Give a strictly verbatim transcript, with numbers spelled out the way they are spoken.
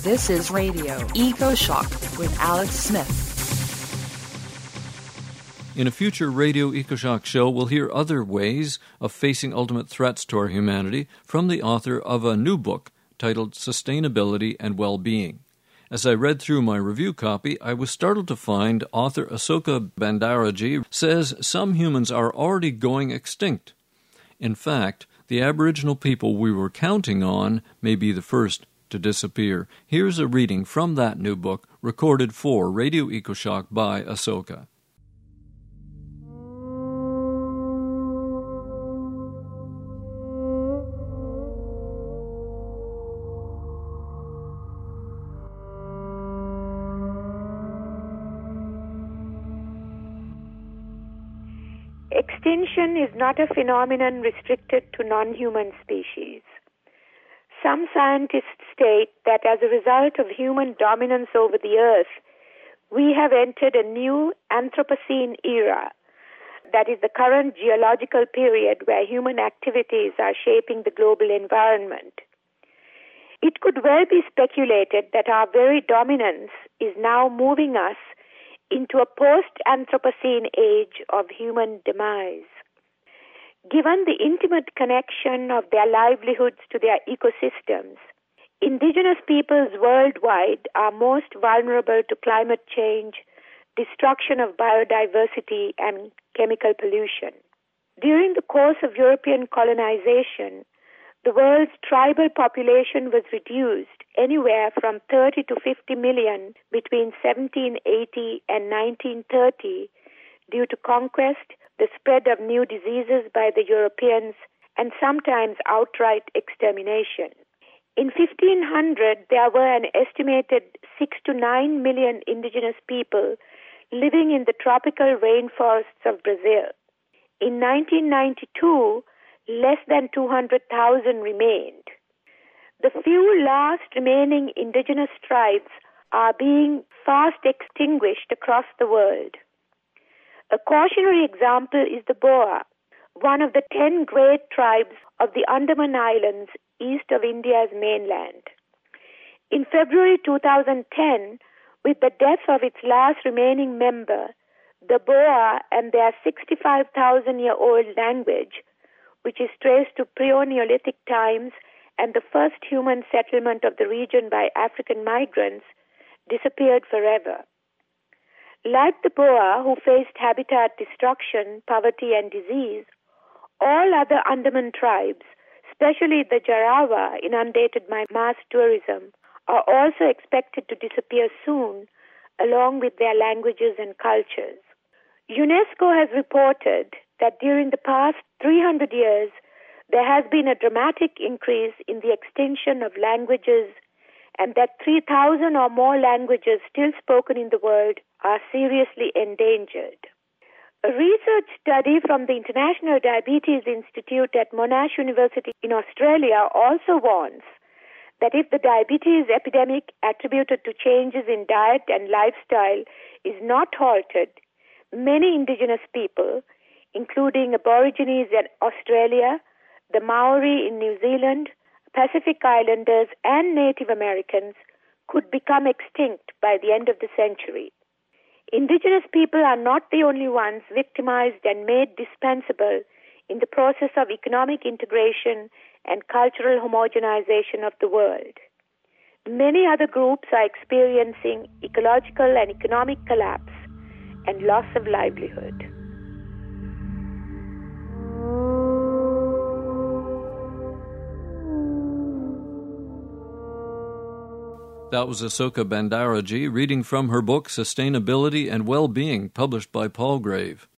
This is Radio EcoShock with Alex Smith. In a future Radio EcoShock show, we'll hear other ways of facing ultimate threats to our humanity from the author of a new book titled Sustainability and Well-Being. As I read through my review copy, I was startled to find author Asoka Bandarajee says some humans are already going extinct. In fact, the Aboriginal people we were counting on may be the first to disappear. Here's a reading from that new book recorded for Radio EcoShock by Asoka. Extinction is not a phenomenon restricted to non-human species. Some scientists state that as a result of human dominance over the Earth, we have entered a new Anthropocene era, that is the current geological period where human activities are shaping the global environment. It could well be speculated that our very dominance is now moving us into a post-Anthropocene age of human demise. Given the intimate connection of their livelihoods to their ecosystems, indigenous peoples worldwide are most vulnerable to climate change, destruction of biodiversity, and chemical pollution. During the course of European colonization, the world's tribal population was reduced anywhere from thirty to fifty million between seventeen eighty and nineteen thirty due to conquest, the spread of new diseases by the Europeans, and sometimes outright extermination. In fifteen hundred, there were an estimated six to nine million indigenous people living in the tropical rainforests of Brazil. In nineteen ninety-two, less than two hundred thousand remained. The few last remaining indigenous tribes are being fast extinguished across the world. A cautionary example is the Boer, one of the ten great tribes of the Andaman Islands east of India's mainland. In February two thousand ten, with the death of its last remaining member, the Boer and their sixty-five thousand year old language, which is traced to pre-Neolithic times and the first human settlement of the region by African migrants, disappeared forever. Like the Boer, who faced habitat destruction, poverty, and disease, all other Andaman tribes, especially the Jarawa, inundated by mass tourism, are also expected to disappear soon, along with their languages and cultures. UNESCO has reported that during the past three hundred years, there has been a dramatic increase in the extinction of languages, and that three thousand or more languages still spoken in the world are seriously endangered. A research study from the International Diabetes Institute at Monash University in Australia also warns that if the diabetes epidemic attributed to changes in diet and lifestyle is not halted, many indigenous people, including Aborigines in Australia, the Maori in New Zealand, Pacific Islanders, and Native Americans, could become extinct by the end of the century. Indigenous people are not the only ones victimized and made dispensable in the process of economic integration and cultural homogenization of the world. Many other groups are experiencing ecological and economic collapse and loss of livelihood. That was Asoka Bandarajee reading from her book Sustainability and Well-Being, published by Palgrave.